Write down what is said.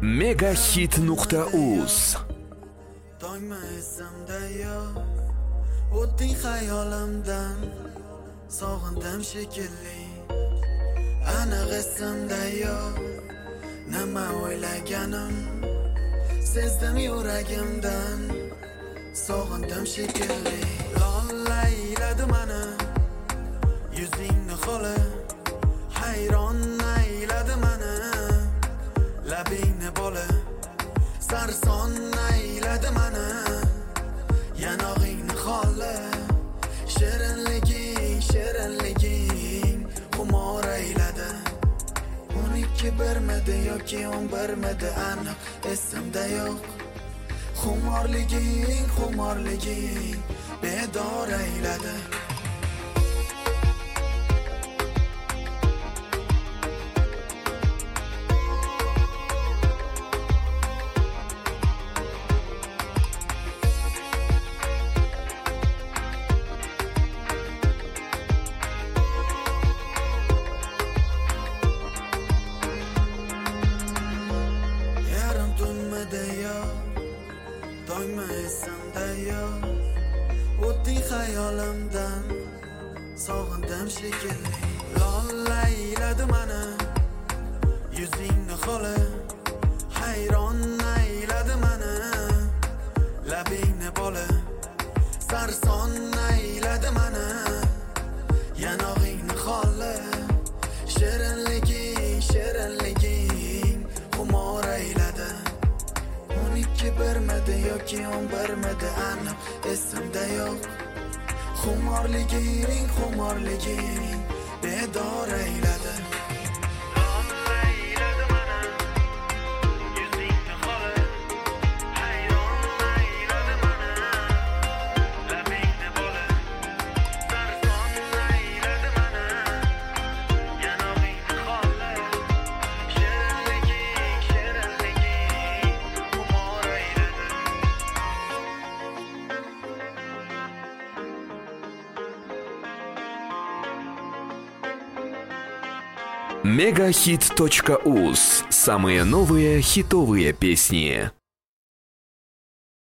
Megahit.uz. Doyma esimda yo'q, o'tding xayolimdan, sog'indim shekilli. Aniq esimda yo'q, nima o'ylaganim, sezdim yuragimdan, sog'indim shekilli. Lollayladi mani yuzingni xoli, hayron ayladi mani labingni boli, sarson ayladi mani yanog'ingni xoli. Shirinliging xumor ayladi. 12 birmidi yoki 11midi aniq esimda yo'q. Xumorliging bedor ayladi. Doyma esimda yo'q, o'tding xayolimdan, sog'indim shekilli. Lollayladi mani yuzingni xoli, hayron ayladi mani labingni boli, sarson ayladi mani yanog'ingni xoli. Shirinliging xumor ayladi. 12 birmidi yoki 11midi aniq esimda yo'q. Xumorliging bedor ayladi. Megahit.uz. Самые новые хитовые песни.